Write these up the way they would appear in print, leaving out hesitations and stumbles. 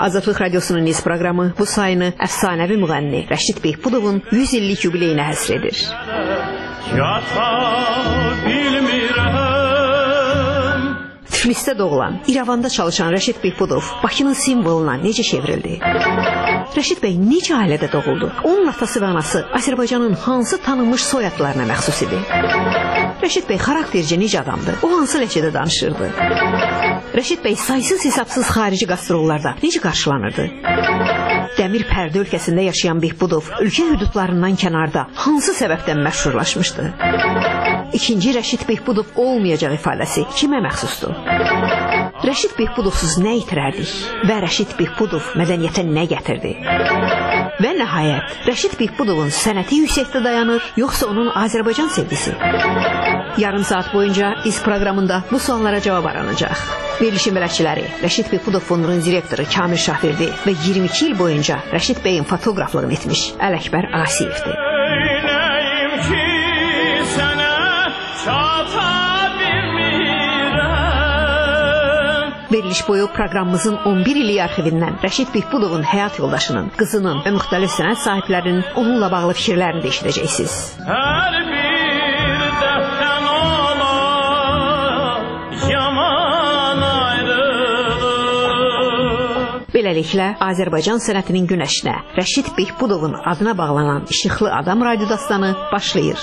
Azadlıq Radiosunun Niz proqramı bu sayını əfsanəvi müğənni Rəşid Behbudovun 100 illik yubileyinə həsr edir. Tiflisdə doğulan, İrəvanda çalışan Rəşid Behbudov Bakının simvoluna necə çevrildi? Rəşid bəy necə ailədə doğuldu? Onun atası və anası Azərbaycanın hansı tanınmış soyadlarına məxsus idi? Rəşid bəy xaraktercə necə adamdı? O hansı ləhcədə danışırdı? Rəşid bəy saysız hesabsız xarici qastrollarda necə qarşılanırdı? Dəmir pərdə ölkəsində yaşayan Behbudov ölkə hüdudlarından kənarda hansı səbəbdən məşhurlaşmışdı? İkinci Rəşid Behbudov olmayacaq ifadəsi kimə məxsusdur? Rəşid Behbudovsuz nə itirərdik və Rəşid Behbudov mədəniyyətə nə gətirdi? Və nəhayət, Rəşid Behbudovun sənəti yüksəkdə dayanır, yoxsa onun Azərbaycan sevgisi? Yarım saat boyunca iz proqramında bu suallara cavab aranacaq. Verilişin bələdçiləri Rəşid Behbudov fondunun direktoru Kamil Şahverdi və 22 il boyunca Rəşid bəyin fotoqraflığını etmiş Ələkbər Asiyevdir. Veriliş boyu proqramımızın 11 illik arxivindən Rəşid Behbudovun həyat yoldaşının, qızının və müxtəlif sənət sahiblərinin onunla bağlı fikirlərini də eşidəcəksiniz. Hər bir dəfən ola yaman ayrılır. Beləliklə, Azərbaycan sənətinin günəşinə Rəşid Behbudovun adına bağlanan İşıqlı Adam radyo dastanı başlayır.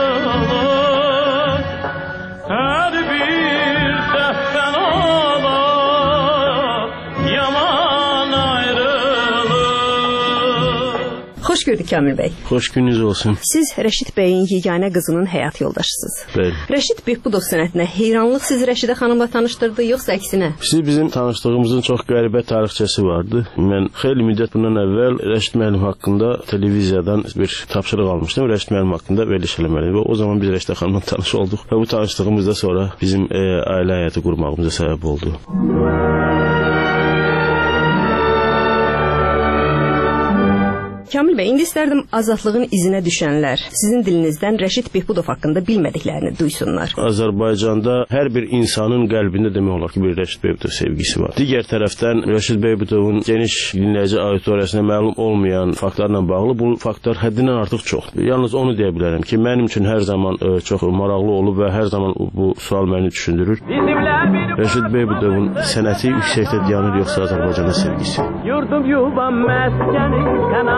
Xoş gördük Kamil bəy. Xoş gününüz olsun. Siz Rəşid bəyin yeganə qızının həyat yoldaşısınız. Bəli. Rəşid Behbudov sənətinə heyranlıq siz Rəşidə xanımla tanışdırdı, yoxsa əksinə? Bizim tanışdığımızın çox qəribə tarixçəsi vardı. Mən xeyli müddət bundan əvvəl Rəşid müəllim haqqında televiziyadan bir tapşırıq almışdım. Rəşid müəllim haqqında veriliş eləməliydim və o zaman biz Rəşidə xanımla tanış olduq və bu tanışdığımız da sonra bizim ailə həyatı qurmağımıza səbəb oldu. Kamil bəy, indi istərdim azadlığın izinə düşənlər sizin dilinizdən Rəşid Behbudov haqqında bilmədiklərini duysunlar. Azərbaycanda hər bir insanın qəlbində demək olar ki, bir Rəşid Behbudov sevgisi var. Digər tərəfdən Rəşid Behbudovun geniş dinləyici auditoriyasına məlum olmayan faktlarla bağlı bu faktlar həddindən artıq çoxdur. Yalnız onu deyə bilərəm ki, mənim üçün hər zaman çox maraqlı olub və hər zaman bu sual məni düşündürür. Rəşid Behbudovun sənəti yüksəkdə dayanır, yoxsa Azərbaycana sevgisi? Yurdum yuvam məskənim sən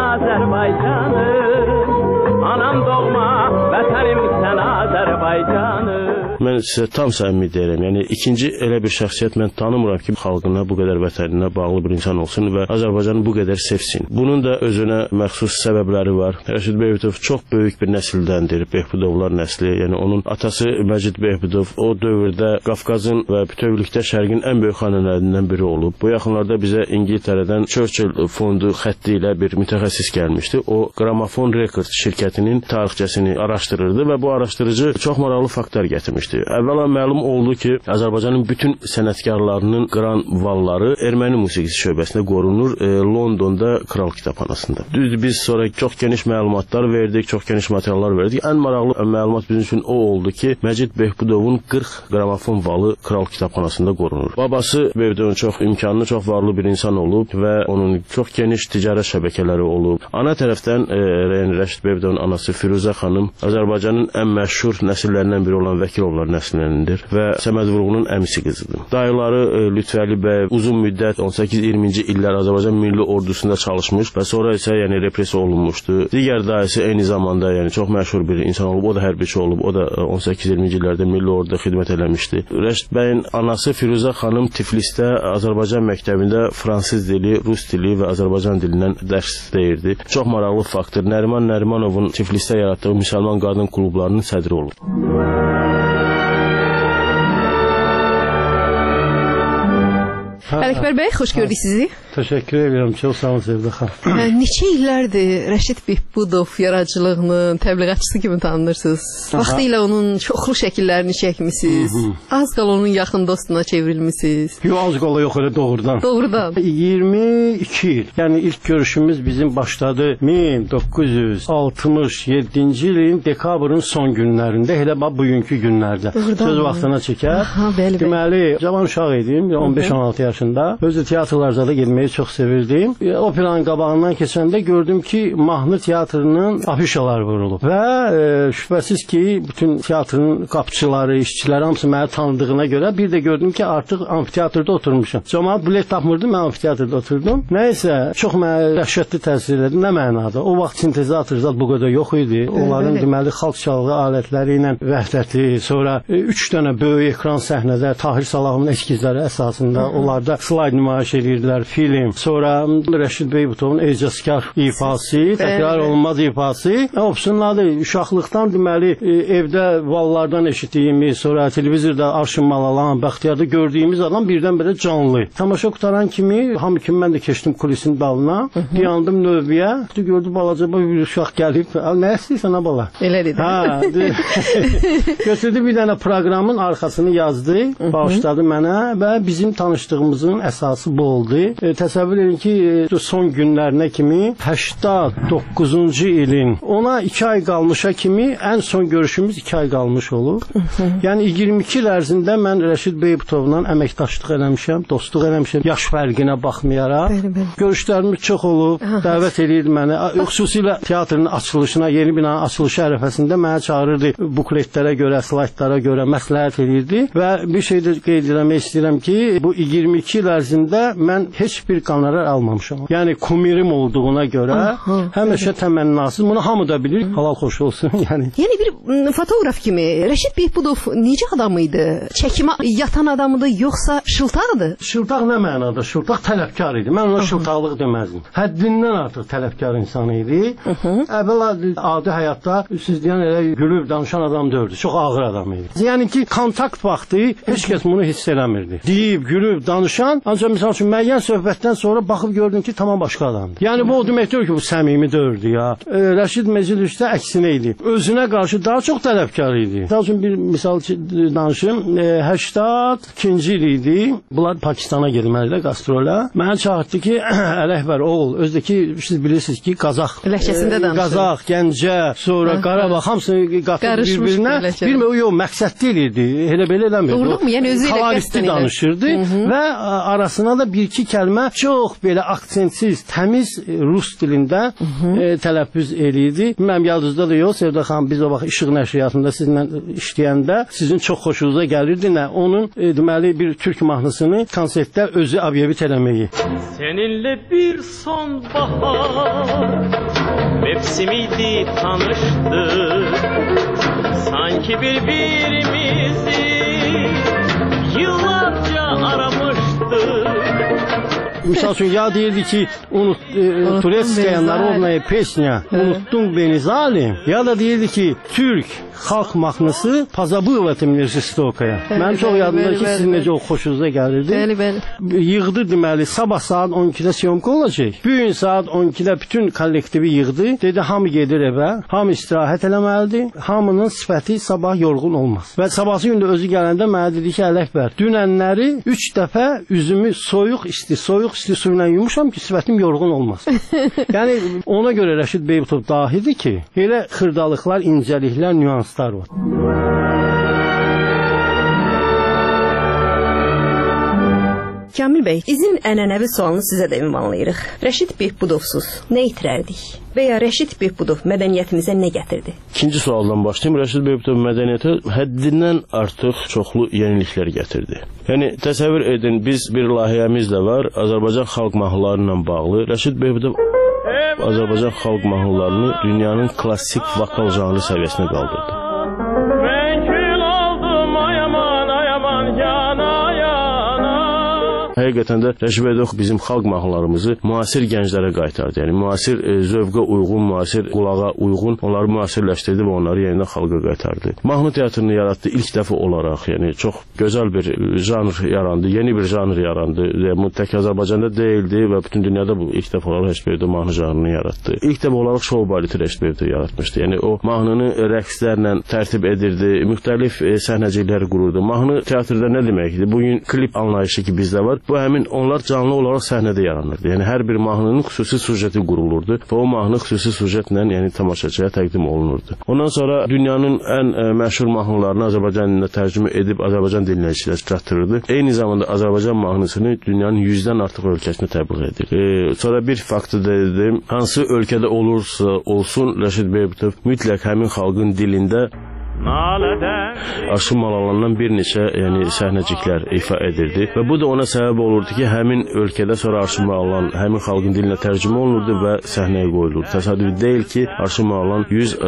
Azərbaycanım, anam doğma vətənim sən Azərbaycanım. Mən sizə tam səmimi deyirəm. Yəni ikinci elə bir şəxsiyyət mən tanımıram ki, xalqına bu qədər vətəninə bağlı bir insan olsun və Azərbaycanı bu qədər sevsin. Bunun da özünə məxsus səbəbləri var. Rəşid Behbudov çox böyük bir nəsildəndir, Behbudovlar nəsli. Yəni onun atası Məcid Behbudov o dövrdə Qafqazın və bütövlükdə Şərqin ən böyük xanələrindən biri olub. Bu yaxınlarda bizə İngiltərədən Churchill fondu xətti ilə bir mütəxəssis gəlmişdi. O Gramophone Records şirkətinin tarixçəsini araşdırırdı və bu araşdırıcı çox maraqlı faktlar gətirmişdi. Əvvəla məlum oldu ki, Azərbaycanın bütün sənətkarlarının qıran valları erməni musiqisi şöbəsində qorunur Londonda Kral Kitabxanasında. Düzdür, biz sonra çox geniş məlumatlar verdik, çox geniş materiallar verdik. Ən maraqlı məlumat bizim üçün o oldu ki, Məcid Behbudovun 40 qramofon valı Kral Kitabxanasında qorunur. Babası Behbudovun çox imkanlı, çox varlı bir insan olub və onun çox geniş ticarət şəbəkələri olub. Ana tərəfdən Rəşid Behbudovun anası Firuzə xanım Azərbaycanın ən məşhur nəsillərindən biri olan Vəkilovlar nəslinindir və Səməd Vurğunun əmisi qızıdır. Dayıları Lütfəli bəy uzun müddət 18-20-ci illər Azərbaycan Milli Ordusunda çalışmış və sonra isə repressiya olunmuşdu. Digər dayısı eyni zamanda çox məşhur bir insan olub, o da hərbiçi olub, o da 18-20-ci illərdə Milli Orduda xidmət eləmişdi. Rəşid bəyin anası Firuzə xanım Tiflisdə Azərbaycan məktəbində fransız dili, rus dili və Azərbaycan dilindən dərs deyirdi. Çox maraqlı faktdır. Nəriman Nərimanovun Tiflisdə yaratdığı müsəlman qadın klublarının sədri olub. Ələkbər bəy, xoş gördük sizi. Təşəkkür edirəm, çox sağ olun Sevdə xanım. Neçə illərdir Rəşid Behbudov yaradıcılığının təbliğatçısı kimi tanınırsınız. Vaxtı ilə onun çoxlu şəkillərini çəkmisiniz. Az qala onun yaxın dostuna çevrilmisiniz. Yox, az qala yox, elə doğrudan. Doğrudan. 22 il. Yəni ilk görüşümüz bizim başladı 1967-ci ilin dekabrın son günlərində, elə bugünkü günlərdə. Söz vaxtına çəkər. Bəli. Deməli, cavan uşaq idim, 15-16 yaş başında. Özü teatrlarda da getməyi çox sevirdim. Operanın qabağından keçəndə gördüm ki, mahnı teatrının afişalar vurulub və şübhəsiz ki, bütün teatrın qapıçıları, işçiləri hamısı məni tanıdığına görə bir də gördüm ki, artıq amfiteatrda oturmuşam. Cəmaət bilet tapmırdı, mən amfiteatrda oturdum. Nəysə, çox mənə dəhşətli təsir elədi. Nə mənada? O vaxt sintezator zat bu qədər yox idi. Onların deməli xalq çalğı alətləri ilə vəhdəti, sonra 3 dənə böyük ekran səhnədə Tahir Salahovun eskizləri əsasında onlarda slayd nümayiş edirdilər, film. Sonra Rəşid Beybutovun ecazkar ifası, təkrar olunmaz ifası. Opsunladı. Uşaqlıqdan deməli evdə vallardan eşitdiyimiz, sonra televizorda Arşın Malalan, Bəxtiyarda gördüyümüz adam birdən-birə canlı. Tamaşa qutaran kimi, hamı kimi mən də keçdim kulisin dalına, dayandım növbəyə, gördü balaca bir uşaq gəlib, nə istəyirsən ha bala? Elə dedi. Götürdü bir dənə proqramın arxasını yazdı, bağışladı mənə və bizim tanışdığımızın əsası bu oldu. Təsəvvür edin ki, son günlərinə kimi 89-cu ilin ona 2 ay qalmışa kimi ən son görüşümüz 2 ay qalmış olur. Yəni 22 il ərzində mən Rəşid Beybutovla əməkdaşlıq eləmişəm, dostluq eləmişəm, yaş fərqinə baxmayaraq. Görüşlərimiz çox olub, dəvət edirdi məni. Xüsusilə teatrın açılışına, yeni binanın açılışı ərəfəsində məni çağırırdı. Bukletlərə görə, slaydlara görə məsləhət edirdi və bir şey də qeyd etmək istəyirəm ki, bu 22 il ərzində mən heç bir qonorar almamışam. Yəni kumirim olduğuna görə həmişə təmənnasız. Bunu hamı da bilir. Halal xoş olsun. Yəni bir fotoğraf kimi Rəşid Beypudov necə adam idi? Çəkimə yatan adamıdı, yoxsa şıltaqdı? Şıltaq nə mənada? Şıltaq tələbkar idi. Mən ona şıltaqlıq deməzdim. Həddindən artıq tələbkar insan idi. Əvvəla adi həyatda siz deyən elə gülüb danışan adam deyildi. Çox ağır adam idi. Yəni ki, kontakt vaxtı heç kəs bunu hiss eləmirdi. Deyib, gülüb, danışan, ancaq misal üçün müəyyən söhbətdən sonra baxıb gördüm ki, tamam başqa adamdır. Yəni bu o demək deyil ki, bu səmimi deyildi ya. Rəşid Mecid-Rüşdə əksinə idi. Özünə qarşı daha çox tələbkar idi. Misal üçün bir misal danışım. 82-ci il idi. Bunlar Pakistana getməlidir qastrola. Mənə çağırdı ki, Ələkbər oğul, özdəki siz bilirsiniz ki, Qazaq. Ləhcəsində danışır. Qazaq, Gəncə, sonra Qarabağ hamısını qatıb bir-birinə. Bilmə, o yox, məqsəd deyildi. Elə belə eləmirdi. Doğru, yəni özü ilə qəsdən danışırdı və arasına da bir-iki kəlmə çox belə aksentsiz, təmiz rus dilində tələffüz eləyirdi. Bilməm, yadınızda da yox, Sevda xanım, biz o vaxt İşıq nəşriyyatında sizinlə işləyəndə sizin çox xoşunuza gəlirdi nə? Onun deməli bir türk mahnısını konsertdə özü abyevit eləməyi. Seninle bir sonbahar mevsimiydi tanıştık. Sanki birbirimizi yıllarca aramıştık. Misal için ya deyirdi ki Turetskaya Narodnaya Pesnya Unuttun Beni Zalim, ya da deyirdi ki Türk xalq mahnısı Pozabıla Temlerjistokaya. Mənim çox yadımda ki, sizin necə o xoşunuza gəlirdi. Yığdı deməli, sabah saat 12-də siyomka olacaq. Bu gün saat 12-də bütün kollektivi yığdı. Dedi, hamı gedir evə, hamı istirahət eləməlidir. Hamının sifəti sabah yorğun olmaz. Və sabahsı gündə özü gələndə mənə dedi ki, Ələkbər, dünənləri 3 dəfə üzümü soyuq isti suyla yumuşam ki, sifətim yorğun olmaz. Yəni ona görə Rəşid Beybutov dahidir ki, elə xırdalıqlar, incəliklər, nüanslar var. Kamil bəy, bizim ənənəvi sualını sizə də ünvanlayırıq. Rəşid Beybudovsuz nə itirərdik? Və ya Rəşid Beybudov mədəniyyətimizə nə gətirdi? İkinci sualdan başlayayım. Rəşid Beybudov mədəniyyətə həddindən artıq çoxlu yeniliklər gətirdi. Yəni təsəvvür edin, biz bir layihəmiz də var, Azərbaycan xalq mahnıları ilə bağlı. Rəşid Beybudov Azərbaycan xalq mahnılarını dünyanın klassik vokal janrı səviyyəsinə qaldırdı. Həqiqətən də Rəşid Beybudov bizim xalq mahnılarımızı müasir gənclərə qaytardı. Yəni müasir zövqə uyğun, müasir qulağa uyğun onları müasirləşdirdi və onları yenidən xalqa qaytardı. Mahnı teatrını yaratdı ilk dəfə olaraq. Yəni çox gözəl bir janr yarandı, yeni bir janr yarandı. Bu tək Azərbaycanda deyildi və bütün dünyada bu ilk dəfə olaraq Rəşid Beybudov mahnı janrını yaratdı. İlk dəfə olaraq şou baleti Rəşid Beybudov yaratmışdı. Yəni o mahnını rəqslərlə tərtib edirdi, müxtəlif səhnəciklər qururdu. Mahnı teatrda nə deməkdir? Bugün klip anlayışı ki bizdə var. bu həmin onlar canlı olaraq səhnədə yaranırdı. Yəni hər bir mahnının xüsusi sujeti qurulurdu və o mahnı xüsusi sujetlə yəni tamaşaçıya təqdim olunurdu. Ondan sonra dünyanın ən məşhur mahnılarını Azərbaycan dilinə tərcümə edib Azərbaycan dilinə çatdırırdı. Eyni zamanda Azərbaycan mahnısını dünyanın 100-dən artıq ölkəsinə təbliğ edir. Sonra bir faktı dedim, hansı ölkədə olursa olsun Rəşid Beybutov mütləq həmin xalqın dilində Aşıq Malalandan bir neçə səhnəciklər ifa edirdi və bu da ona səbəb olurdu ki, həmin ölkədə sonra Aşıq Malalan həmin xalqın dilinə tərcümə olunurdu və səhnəyə qoyulurdu. Təsadüfi deyil ki, Aşıq Malalan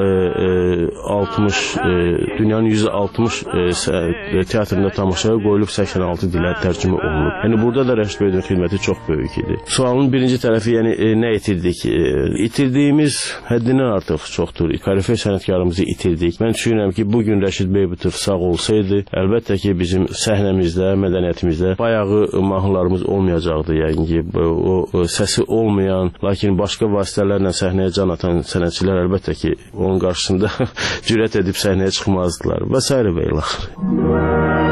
dünyanın 160 teatrında tamaşaya qoyulub 86 dilə tərcümə olunub. Yəni burada da Rəşid Beybutun xidməti çox böyük idi. Sualın birinci tərəfi nə itirdik? İtirdiyimiz həddindən artıq çoxdur. Korifey sənətkarımızı itirdik. Mən düşünürəm ki, bugün Rəşid Beybutov sağ olsaydı, əlbəttə ki, bizim səhnəmizdə, mədəniyyətimizdə bayağı mahnılarımız olmayacaqdı. Yəni ki, o səsi olmayan, lakin başqa vasitələrlə səhnəyə can atan sənətçilər əlbəttə ki, onun qarşısında cürət edib səhnəyə çıxmazdılar və s. və ilaxır.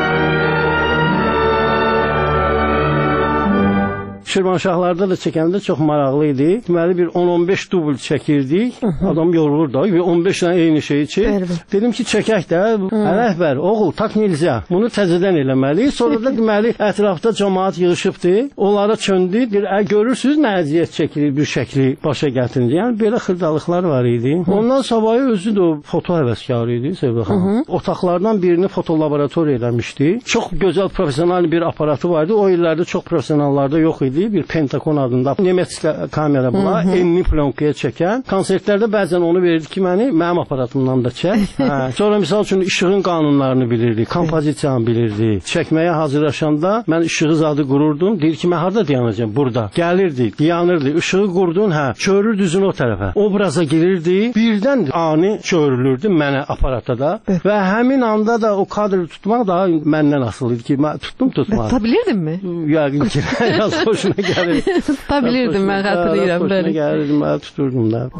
Şirvanşahlarda da çəkəndə çox maraqlı idi. Deməli bir 10-15 dubl çəkirdik. Adam yorulur da. 15 dənə eyni şeyi çək. Dedim ki, çəkək də. Rəhbər, oğul, tak nilzə. Bunu təzədən eləməli. Sonra da deməli ətrafda cəmaət yığışıbdı. Onlara çöndü. Görürsüz nə əziyyət çəkilir bir şəkli başa gətirince. Yəni belə xırdalıqlar var idi. Ondan savayı özü də foto həvəskarı idi Sevda xanım. Otaqlardan birini fotolaboratoriya eləmişdi. Çox gözəl professional bir aparatı vardı. O illərdə çox professionallarda yox idi. Bir Pentagon adında Nemeç kamera bula, enli plonkaya çəkən. Konsertlərdə bəzən onu verirdi ki, mənim aparatımdan da çək. Sonra misal üçün işığın qanunlarını bilirdi, kompozisiyanı bilirdi. Çəkməyə hazırlaşanda mən işığı zadı qururdum. Deyir ki, mən harada dayanacağım? Burada. Gəlirdi, dayanırdı. Işığı qurdun, çörür düzün o tərəfə. Obraza girirdi. Birdən ani çörülürdü mənə aparata da. Və həmin anda da o kadrı tutmaq daha məndən asılı idi ki, mən tutdum tutmadım. Tutabilirdin mi? Yəqin ki, yaz hoşuna gəlir. Tutabilirdim, mən xatırlayıram. Hoşuna gəlirdim, mən tuturdum da.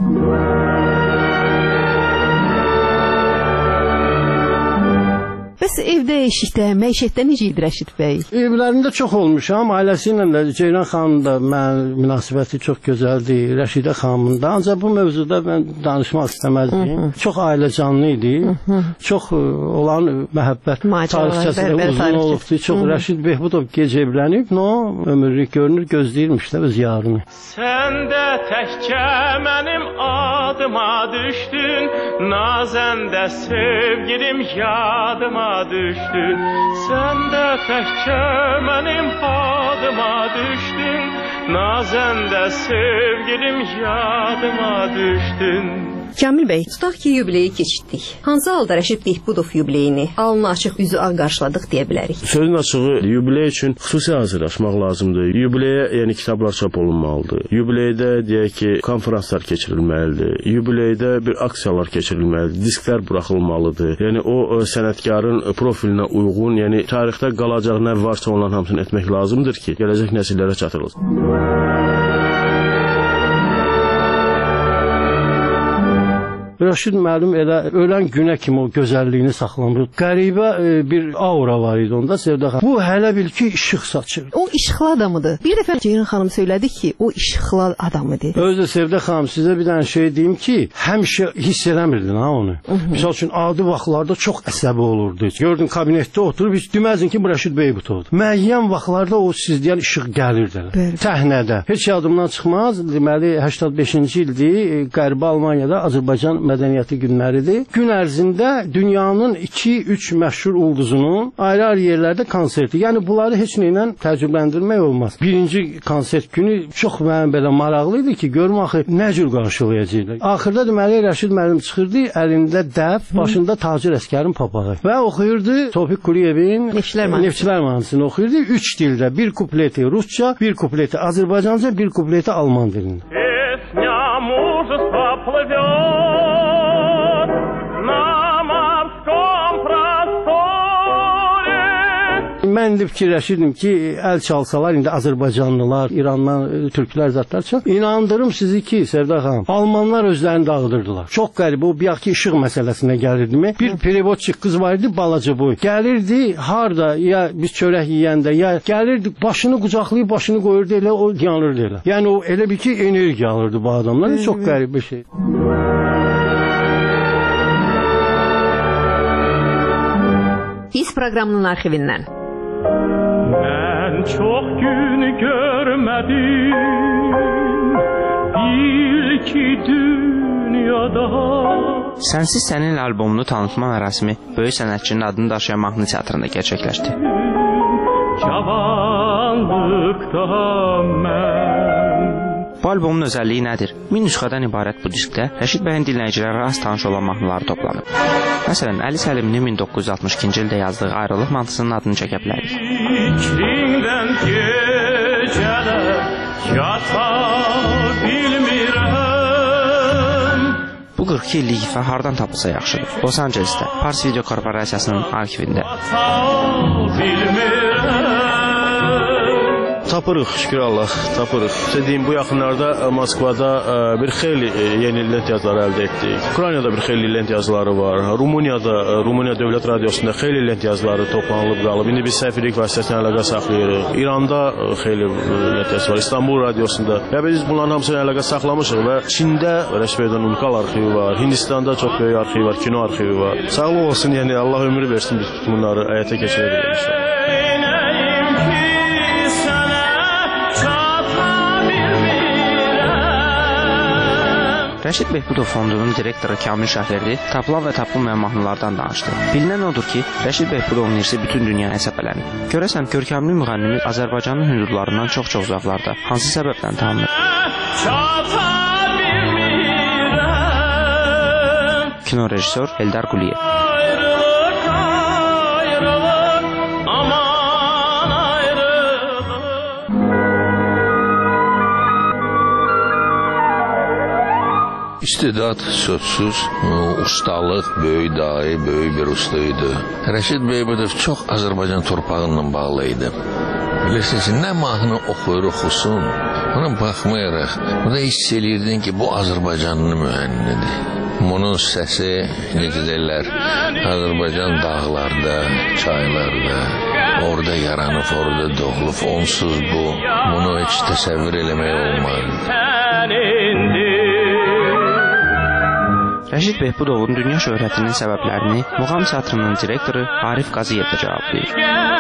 Bəs evdə, eşikdə, məişətdə necə idi Rəşid bəy? Evlərində çox olmuşam. Ailəsi ilə də Ceyran xanımın da münasibəti çox gözəldir. Rəşidə xanımın da. Ancaq bu mövzuda mən danışmaq istəməzdim. Çox ailə canlı idi. Çox olan məhəbbət tarixçəsi uzun olubdu. Çox Rəşid Beybutov gec evlənib. Ömürlük görünür, gözləyirmiş də öz yarını. Sən də təkcə mənim adıma düşdün, nazəndə sevgilim yadıma düşdün. Sən də təkcə mənim adıma düşdün, nazəndə sevgilim yadıma düşdün. Kamil bəy, tutaq ki, yubileyi keçirdik. Hansı halda Rəşid Beybutov yubileyini alnı açıq, üzü ağ qarşıladıq deyə bilərik? Sözün açığı, yubiley üçün xüsusi hazırlaşmaq lazımdır. Yubileyə kitablar çap olunmalıdır. Yubileydə deyək ki, konferanslar keçirilməlidir. Yubileydə bir aksiyalar keçirilməlidir. Disklər buraxılmalıdır. Yəni o sənətkarın profilinə uyğun, yəni tarixdə qalacaq nə varsa onların hamısını etmək lazımdır ki, gələcək nəsillərə çatdırılsın. Rəşid müəllim elə ölən günə kimi o gözəlliyini saxlamış. Qəribə bir aura var idi onda Sevda xanım. Bu hələ bil ki işıq saçır. O işıqlı adamıdır. Bir dəfə Ceyran xanım söylədi ki, o işıqlı adamıdır. Özü də Sevda xanım sizə bir dənə şey deyim ki, həmişə hiss eləmirdin onu. Misal üçün adi vaxtlarda çox əsəbi olurdu. Gördün kabinetdə oturub heç deməzdin ki, bu Rəşid Beybutovdur. Müəyyən vaxtlarda o sizdən işıq gəlirdi. Səhnədə. Heç yadımdan çıxmaz. Deməli 85-ci ildir Qərbi Almaniyada Azərbaycan mədəniyyəti günləridir. Gün ərzində dünyanın 2-3 məşhur ulduzunun ayrı-ayrı yerlərdə konserti. Yəni bunları heç nə ilə təcrübələndirmək olmaz. Birinci konsert günü çox mənim belə maraqlı idi ki, görüm axı nə cür qarşılayacaqlar. Axırda deməli Rəşid müəllim çıxırdı, əlində dəf, başında tacir əsgərin papağı və oxuyurdu Tofiq Quliyevin Neftçilər mahnısını oxuyurdu 3 dildə. Bir kupleti rusca, bir kupleti azərbaycanca, bir kupleti alman dilində. mən indi fikirləşirdim ki, əl çalsalar, indi Azərbaycanlılar, İrandan türklər zatlar çox. İnandırım sizi ki, Sevda xanım, Almanlar özlərini dağıdırdılar. Çox qəribə, o bir axı işıq məsələsinə gəlirdimi? Bir perivodçik qız var idi, balaca boy. Gəlirdi, harda, ya biz çörək yeyəndə, ya gəlirdi, başını qucaqlayıb, başını qoyurdu, elə o yanırdı elə. Yəni o elə bir ki, enerji alırdı bu adamlar. Çox qəribə şey. Biz proqramının arxivindən. Mən çox gün görmədim, bil ki dünyada. Sənsiz Sənin albomunu tanıtma mərasimi böyük sənətçinin adını daşıyan mahnı teatrında gerçəkləşdi. Cavanlıqda mən. Bu albomun özəlliyi nədir? 1000 nüsxədən ibarət bu diskdə Rəşid bəyin dinləyicilərə az tanış olan mahnıları toplanıb. Məsələn, Əli Səlimli 1962-ci ildə yazdığı Ayrılıq mahnısının adını çəkə bilərik. İçindən gecələr yata bilmirəm. Bu 42 illik ifa hardan tapılsa yaxşıdır? Los Angelesdə, Pars Video Korporasiyasının arxivində. Tapırıq, şükür Allah, tapırıq. Deyim, bu yaxınlarda Moskvada bir xeyli yeni lent yazıları əldə etdik. Ukraynada bir xeyli lent yazıları var. Rumıniya Dövlət Radiosunda xeyli lent yazıları toplanılıb qalıb. İndi biz səfirlik vasitəsilə əlaqə saxlayırıq. İranda xeyli lent yazısı var. İstanbul Radiosunda. Və biz bunların hamısını əlaqə saxlamışıq və Çində Rəşid bəydən unikal arxivi var. Hindistanda çox böyük arxivi var, kino arxivi var. Sağlıq olsun, yəni Allah ömür versin, biz bunları həyata keçirə bilərik. Rəşid Behbudov Fondunun direktoru Kamil Şahverdi tapılan və tapılmayan mahnılardan danışdı. Bilinən odur ki, Rəşid Behbudovun irsi bütün dünyaya səpələnib. Görəsən, görkəmli müğənnimiz Azərbaycanın hüdudlarından çox-çox uzaqlarda hansı səbəbdən tanınır? Kino rejissor Eldar Quliyev. İstedad sözsüz, ustalıq, böyük dahi, böyük bir usta idi. Rəşid Behbudov çox Azərbaycan torpağından bağlı idi. Bilirsiniz ki, nə mahnı oxuyur, oxusun, ona baxmayaraq, buna hiss edirdin ki, bu Azərbaycanlı müğənnidir. Bunun səsi, necə deyirlər, Azərbaycan dağlarda, çaylarda, orada yaranıb, orada doğulub, onsuz bunu heç təsəvvür eləmək olmaz. Rəşid Behbudovun dünya şöhrətinin səbəblərini Muğam Teatrının direktoru Arif Qaziyev də cavablayır.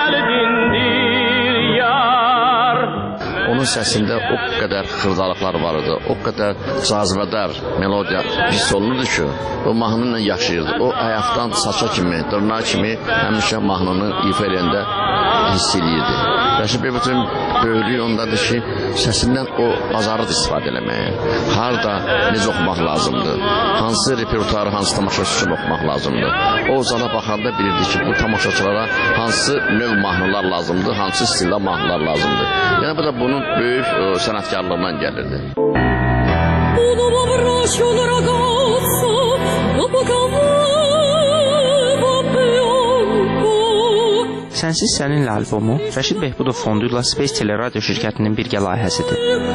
Onun səsində o qədər xırdalıqlar var idi, o qədər cazibədar melodiya hiss olunurdu ki, o mahnıyla yaşayırdı. O ayaqdan saça kimi, dırnağı kimi həmişə mahnını ifa eləyəndə hiss eləyirdi. Rəşid Behbudovun böyüklüyü ondadır ki, səsindən o bazarıdır istifadə eləməyə. Harada necə oxumaq lazımdır, hansı repertuarı, hansı tamaşaçı üçün oxumaq lazımdır. O zala baxanda bilirdi ki, bu tamaşaçılara hansı növ mahnılar lazımdır, hansı stildə mahnılar lazımdır. Yəni bu da bunun böyük sənətkarlığından gəlirdi. Sənsiz Səninlə albomu Rəşid Behbudov Fondu ilə Space Teleradio şirkətinin birgə layihəsidir.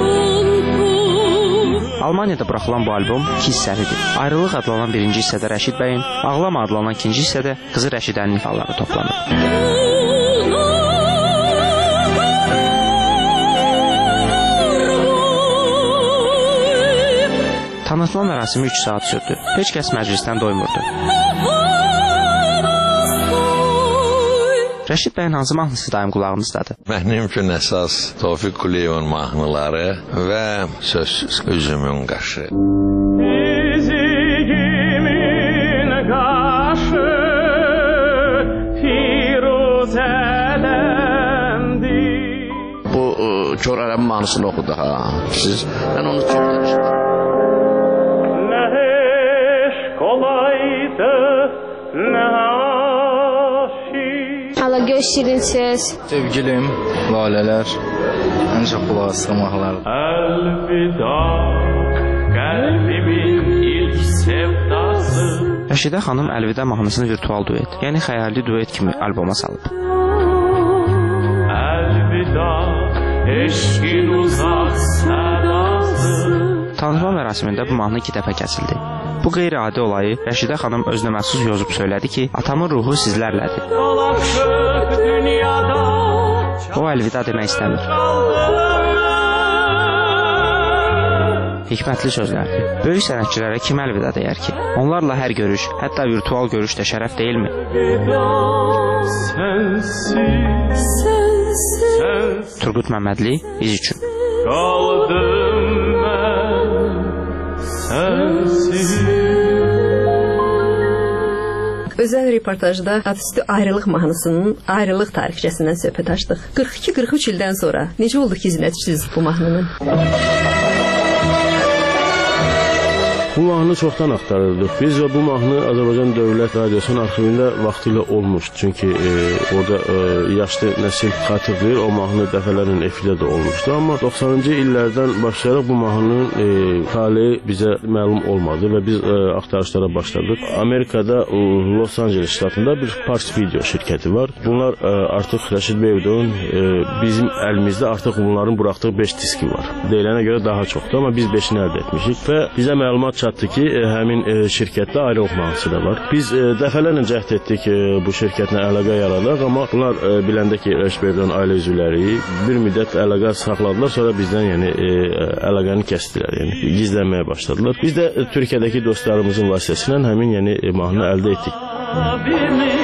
Almaniyada buraxılan bu albom 2 hissəlidir. Ayrılıq adlanan birinci hissədə Rəşid bəyin, Ağlama adlanan ikinci hissədə qızı Rəşidənin ifaları toplanır. Tanıtma mərasimi 3 saat sürdü. Heç kəs məclisdən doymurdu. Rəşid bəyin hansı mahnısı daim qulağınızdadır? Mənim üçün əsas Tofiq Quliyevin mahnıları və sözsüz Üzümün qaşı. Üzümün qaşı firuzələndi. Bu Kör Ərəbin mahnısını oxudu ha. Siz, mən onu çox danışdım. Nə eşq olaydı, nə Hala göz şirin söz. Sevgilim, lalələr, ən çox qulaq asdığım mahnılar. Əlvida, qəlbimin ilk sevdası. Rəşidə xanım Əlvida mahnısını virtual duet, yəni xəyali duet kimi alboma salıb. eşkin uzak sədası. Tanışma mərasimində bu mahnı 2 dəfə kəsildi. Bu qeyri-adi olayı Rəşidə xanım özünə məxsus yozub söylədi ki, atamın ruhu sizlərlədir. O əlvida demək istəmir. Hikmətli sözlərdir. Böyük sənətçilərə kim əlvida deyər ki? Onlarla hər görüş, hətta virtual görüş də şərəf deyilmi? Turqut Məmmədli, İz üçün. Qaldım mən sənsiz. Özəl reportajda adüstü ayrılıq mahnısının ayrılıq tarixçəsindən söhbət açdıq. 42-43 ildən sonra necə oldu ki, izlədiniz bu mahnının? Bu mahnı çoxdan axtarırdıq biz və bu mahnı Azərbaycan Dövlət Radiosunun arxivində vaxtilə olmuşdu. Çünki orada yaşlı nəsil xatırlayır, o mahnı dəfələrlə efirdə də olmuşdu. Amma 90-cı illərdən başlayaraq bu mahnının taleyi bizə məlum olmadı və biz axtarışlara başladıq. Amerikada Los Angeles ştatında bir Parks Video şirkəti var. Bunlar artıq Rəşid Beybutovun bizim əlimizdə artıq bunların buraxdığı 5 diski var. Deyilənə görə daha çoxdur, amma biz 5-ini əldə etmişik və bizə məlumat çatdı ki, həmin şirkətdə ayrılıq mahnısı da var. Biz dəfələrlə cəhd etdik bu şirkətlə əlaqə yaradaq, amma bunlar biləndə ki, Rəşid Beybutovun ailə üzvləri bir müddət əlaqə saxladılar, sonra bizdən əlaqəni kəsdilər, gizlənməyə başladılar. Biz də Türkiyədəki dostlarımızın vasitəsilə həmin mahnını əldə etdik.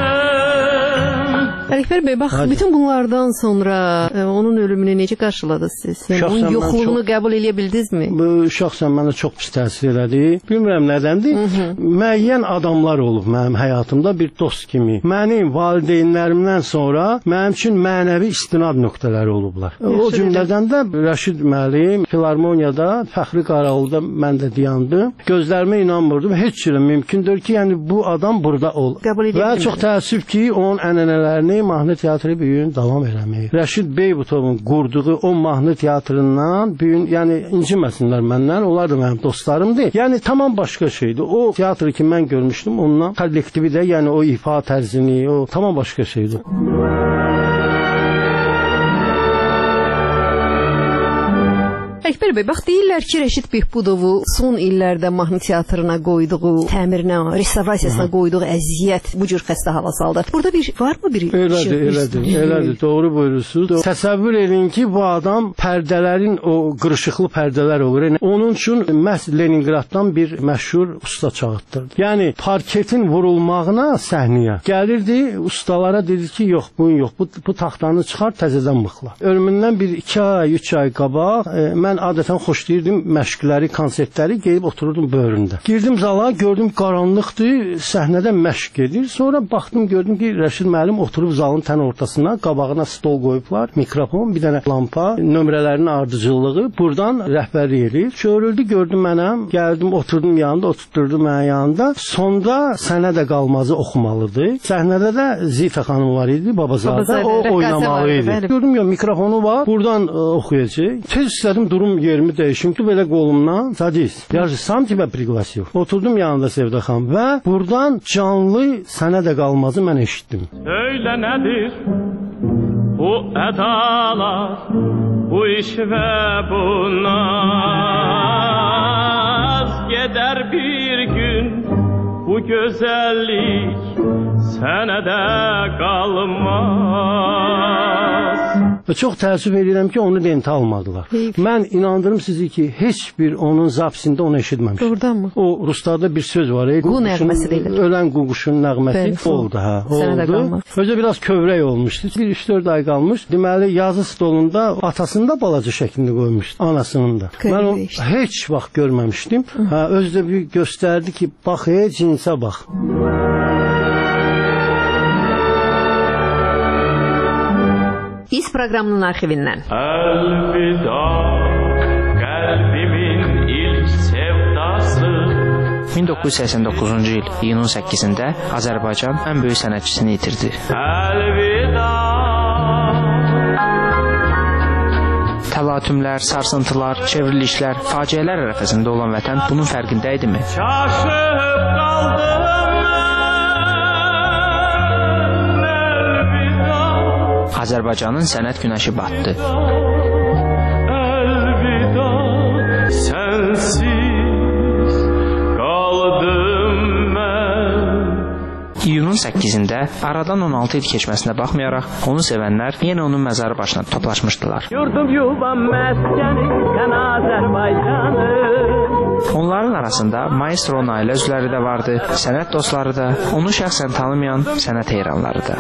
Ələkbər bəy, bax, bütün bunlardan sonra onun ölümünü necə qarşıladınız siz? Onun yoxluğunu qəbul edə bildinizmi? Bu şəxsən mənə çox pis təsir elədi. Bilmirəm nədəndir. Müəyyən adamlar olub mənim həyatımda bir dost kimi. Mənim valideynlərimdən sonra mənim üçün mənəvi istinad nöqtələri olublar. O cümlədən də Rəşid müəllim Filarmoniyada, Fəxri Qaravulda mən də dayandım. Gözlərimə inanmırdım. Heç cürə mümkündür ki, bu adam burada ol. Və çox təəssüf ki, onun ənənələrini mahnı teatrı bu gün davam eləməyir. Rəşid Beybutovun qurduğu o mahnı teatrından bu gün, inciməsinlər məndən, onlar da mənim dostlarımdır. Tamam başqa şeydir. O teatrı ki mən görmüşdüm, ondan kollektivi də, o ifa tərzini, o tamam başqa şeydir. Ələkbər bəy, bax, deyirlər ki, Rəşid Behbudovu son illərdə mahnı teatrına qoyduğu, təmirinə, restavrasiyasına qoyduğu əziyyət bu cür xəstə hala saldı. Burada varmı bir Elədir, doğru buyurursunuz. Təsəvvür edin ki, bu adam pərdələrin, o qırışıqlı pərdələr olur. Onun üçün məhz Leningraddan bir məşhur usta çağırtdırdı. Parketin vurulmağına səhnəyə gəlirdi, ustalara dedi ki, yox, bu taxtanı çıxar, təzədən mıxla. Ölümündən 2 ay, 3 ay qabaq mən adətən xoşlayırdım məşqləri, konsertləri, gelib otururdum böhründə. Girdim zala, gördüm qaranlıqdır, səhnədə məşq edir. Sonra baxdım, gördüm ki, Rəşid müəllim oturub zalın tən ortasına, qabağına stol qoyublar, mikrofon, bir dənə lampa, nömrələrin ardıcıllığı buradan rəhbərlik edir. Çörüldü, gördüm mənəm, gəldim, oturdum yanında, oturtdurdu mənim yanında. Sonda Sənə də qalmazı oxumalıdır. Səhnədə də Zifə xanım var idi, Babazadə, o oynamalı idi. Gördüm, mikrofonu var, buradan oxuyacaq. Tez istədim, durum yerimi dəyişim ki, belə qolumdan sadist. Sam kimi priqlasiv. Oturdum yanında Sevda xanım və buradan canlı Sənə də qalmazı mən eşitdim. Söylə nədir bu ədalar, bu iş və bu naz, gedər bir gün bu gözəllik sənə də qalmaz. Çox təəssüf edirəm ki, onu lentə almadılar. Mən inandırım sizi ki, heç bir onun zapisində onu eşitməmişim. Doğrudanmı? O Ruslarda bir söz var. Qu nəğməsi deyilir. Ölən quşun nəğməsi oldu. Sənə də qalmaz. Özü biraz kövrək olmuşdu. 1-3-4 ay qalmış. Deməli, yazı stolunda atasını da balaca şəklində qoymuşdu. Anasının da. Mən onu heç vaxt görməmişdim. Özü də bir göstərdi ki, bax, cinsə bax. İz proqramının arxivindən. Əlvida qəlbimin ilk sevdası. 1989-cu il iyunun 8-də Azərbaycan ən böyük sənətçisini itirdi. Əlvida. Təlatümlər, sarsıntılar, çevrilişlər, faciələr ərəfəsində olan vətən bunun fərqində idimi? Çaşıb qaldım. Azərbaycanın sənət günəşi batdı. Əlvida sənsiz qaldım mən. İyunun 8-də aradan 16 il keçməsinə baxmayaraq onu sevənlər yenə onun məzarı başına toplaşmışdılar. Yurdum yuvam məskənim sən Azərbaycanım. Onların arasında maestro ailə üzvləri də vardı, sənət dostları da, onu şəxsən tanımayan sənət heyranları da.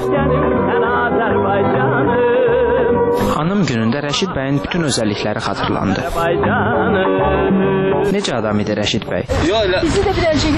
Anım günündə Rəşid bəyin bütün özəllikləri xatırlandı. Necə adam idi Rəşid bəy? Bizi də bir əlcə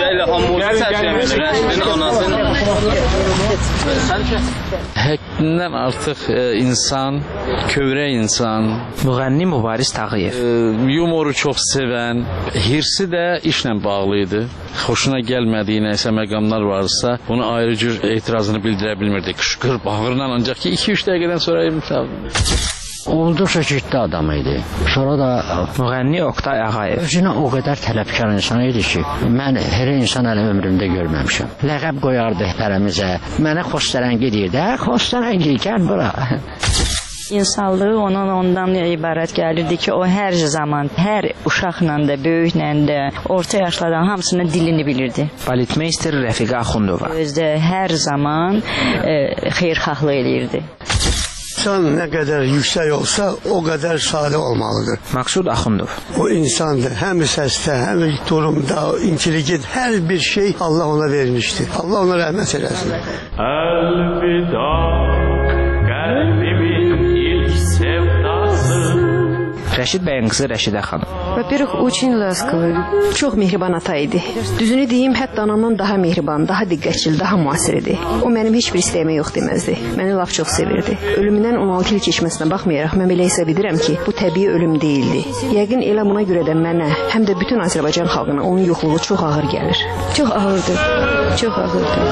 Həddindən artıq insan, kövrək insan, Müğənni Mübariz Tağıyev. Yumoru çox sevən, hirsi də işlə bağlı idi. Xoşuna gəlmədiyi nəsə məqamlar varsa, bunu ayrı cür etirazını bildirə bilmirdi. Qışqır, bağırla, ancaq ki 2-3 dəqiqədən sonra olduqca ciddi adam idi. Sonra da Müğənni Oktay Ağayev. Özünə o qədər tələbkar insan idi ki, mən hər insan hələ ömrümdə görməmişəm. Ləqəb qoyardı hərəmizə. Mənə xoşsərəngi deyirdi. Xoşsərəngi, gəl bura. İnsanlığı ondan ibarət gəlirdi ki, o hər zaman, hər uşaqla da, böyüklə də, orta yaşlardan hamısının dilini bilirdi. Baletmeister Rəfiqə Axundova. Özdə hər zaman xeyirxahlıq eləyirdi. İnsan nə qədər yüksək olsa, o qədər sadə olmalıdır. Maqsud Axundov. O insandır. Həm səsdə, həm durumda, intelligent, hər bir şey Allah ona vermişdir. Allah ona rəhmət eləsin. Əlvida qəlbimin ilk sevdası. Rəşid bəyin qızı Rəşidə xanım. Во-первых, очень ласковый. Çox mehriban ata idi. Düzünü deyim, hətta anamdan daha mehriban, daha diqqətçil, daha müasir idi. O mənim heç bir istəyimə yox deməzdi. Məni lap çox sevirdi. Ölümündən 16 il keçməsinə baxmayaraq, mən belə hesab edirəm ki, bu təbii ölüm deyildi. Yəqin elə buna görə də mənə, həm də bütün Azərbaycan xalqına onun yoxluğu çox ağır gəlir. Çox ağırdır. Çox ağırdır.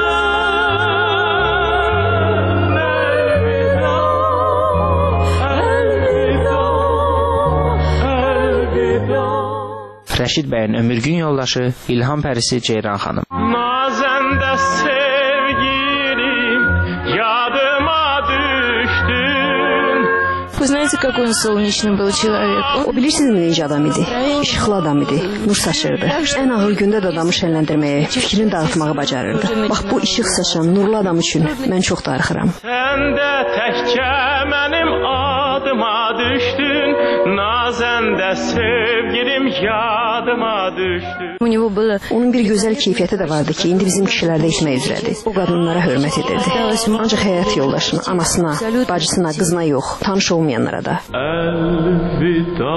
Rəşid bəyin ömürgün yoldaşı İlham Pərisi Ceyran xanım. Nazəndə sevgilim yadıma düşdün. Вы знаете, какой он солнечный был человек? O bilirsiniz necə adam idi? İşıqlı adam idi, nur saçırdı. Ən ağır gündə də adamı şənləndirməyə, fikrini dağıtmağı bacarırdı. Bax bu işıq saçan, nurlu adam üçün mən çox darıxıram. Sən də təkcə mənim adıma düşdün. Nazəndə sevgilim yadıma düşdün. Onun bir gözəl keyfiyyəti də vardı ki, indi bizim kişilərdə etmək üzrədir. O qadınlara hörmət edirdi. Ancaq həyat yoldaşına, anasına, bacısına, qızına yox, tanış olmayanlara da. Əlvida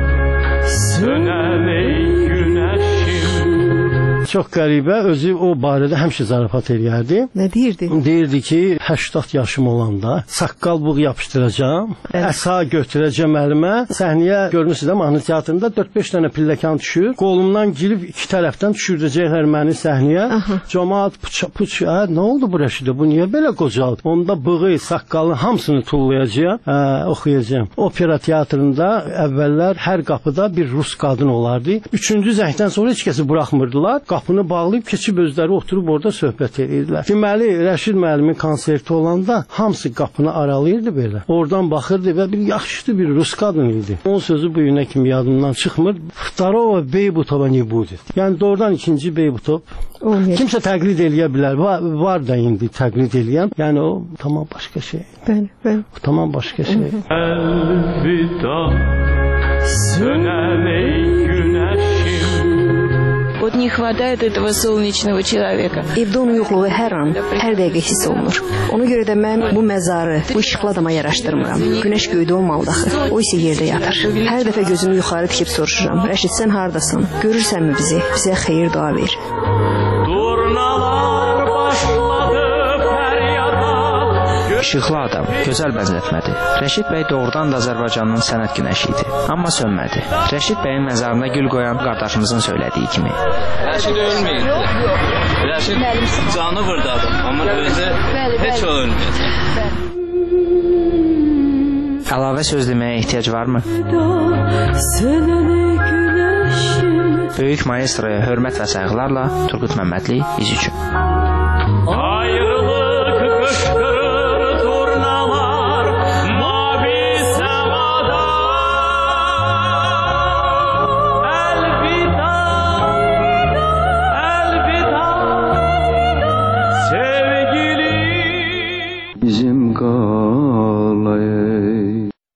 sönən ey günəşim. Çox qəribə, özü o barədə həmişə zarafat eləyərdi. Nə deyirdi? Deyirdi ki, 80 yaşım olanda saqqal bığ yapışdıracağam, əsa götürəcəm əlimə. Səhnəyə görmüsünüz də mahnı teatrında 4-5 dənə pilləkan düşür. Qolumdan girib iki tərəfdən düşürdəcəklər məni səhnəyə. Cəmaət puç, nə oldu bu Rəşidə? Bu niyə belə qocaldı? Onda bığı, saqqalını hamısını tullayacağam, oxuyacağam. Opera teatrında əvvəllər hər qapıda bir rus qadın olardı. 3-cü zəngdən sonra heç kəsi buraxmırdılar. Qapını bağlayıb keçib özləri oturub orada söhbət edirdilər. Deməli, Rəşid müəllimin konserti olanda hamısı qapını aralayırdı belə. Oradan baxırdı və bir yaxşı bir rus qadın idi. Onun sözü bu günə kimi yadımdan çıxmır. Vtorova Beybutova ne будет. Yəni doğrudan ikinci Beybutov. Kimsə təqlid eləyə bilər. Var da indi təqlid eləyən. Yəni o tamam başqa şey. Bəli. O tamam başqa şey. Əlvida sönən ey günəşim. Вот не хватает этого солнечного человека. Evdə onun yoxluğu hər an, hər dəqiqə hiss olunur. Ona görə də mən bu məzarı, bu işıqlı adama yaraşdırmıram. Günəş göydə olmalıdır axı. O isə yerdə yatır. Hər dəfə gözümü yuxarı dikib soruşuram. Rəşid, sən hardasan? Görürsənmi bizi? Bizə xeyir dua ver. Durnalar başladı fəryada. İşıqlı adam, gözəl bənzətmədir. Rəşid bəy doğrudan da Azərbaycanın sənət günəşi idi. Amma sönmədi. Rəşid bəyin məzarına gül qoyan qardaşımızın söylədiyi kimi. Rəşid ölməyirdi. Rəşid canı vurdadı, amma özü heç ölməyəcək. Əlavə söz deməyə ehtiyac varmı? Böyük maestroya hörmət və sayğılarla Turqut Məmmədli, İz üçün.